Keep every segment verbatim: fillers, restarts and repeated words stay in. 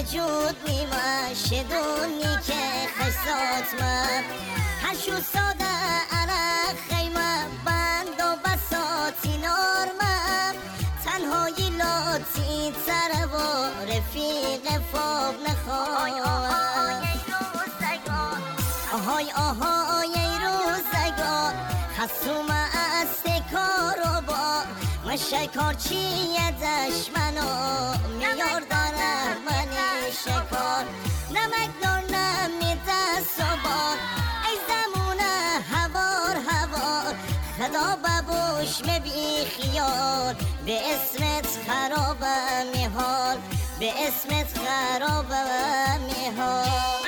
وجود میمه شدونی که خسات من هشو ساده عرق خیمه بند و بساتی نارمه تنهایی لاتی تره و رفیق فاب نخواه آهای آهای ای روزگار خصوم است کارو با مشکار چیه دشمنو میار داره منی شکار نمک نار نمیده صبار ای زمونه هوار هوار خدا ببوش بی خیال به اسمت خرابه میحال به اسمت خرابه میحال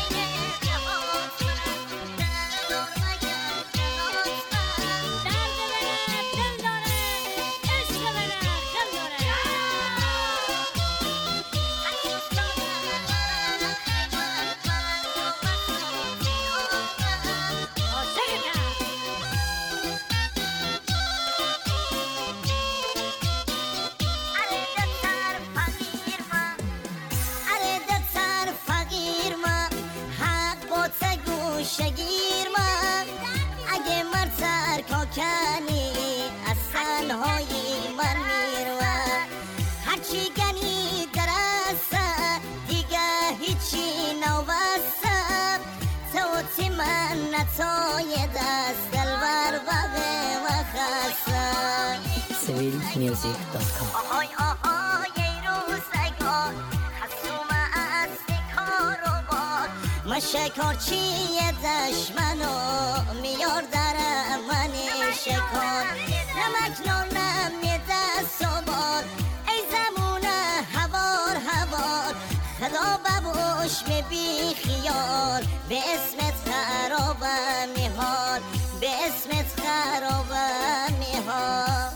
شگیر من اگه مرتر کاکنی از سنهای من میروم هرچی گنی درسته دیگه هیچی نوستم توتی من نتای دست دلبر بغه و خستم سویل میوزیک دات کام آهای آهای ای روزگار خصوم است کارو بار مشکار چیه دشمنو میار داره منی شکار نمک نار نمیده صبار ای زمونه هوار هوار خدا ببوش بی خیال به اسمت خرابه میحال به اسمت خرابه میحال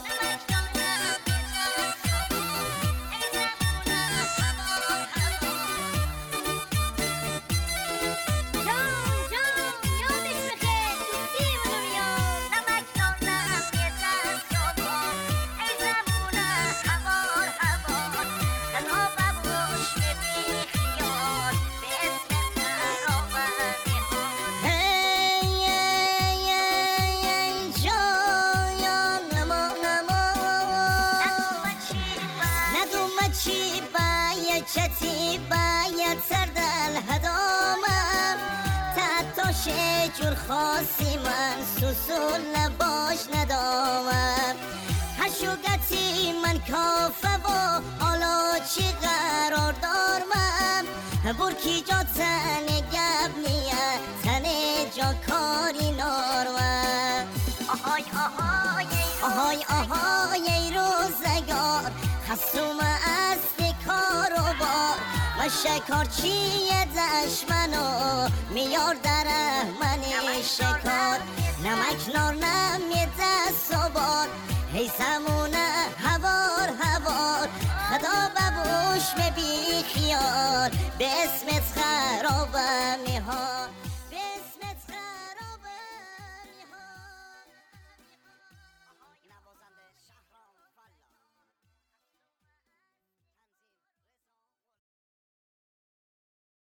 چتی باید سردل هدامم تحتاش جور خاصی من سوسول نباش ندامم هشوگتی من کافه و حالا چی قرار دارمم برکی جا تن گب نیه تن جا کاری نارمم آهای آهای آهای آهای ای روزگار خصوم است کارو با مشکار چیه دشمنو میار دره منی شکار نمک نار نمیده صبار هی زمونه هوار هوار خدا ببوش بی خیال به اسمت خرابه میحال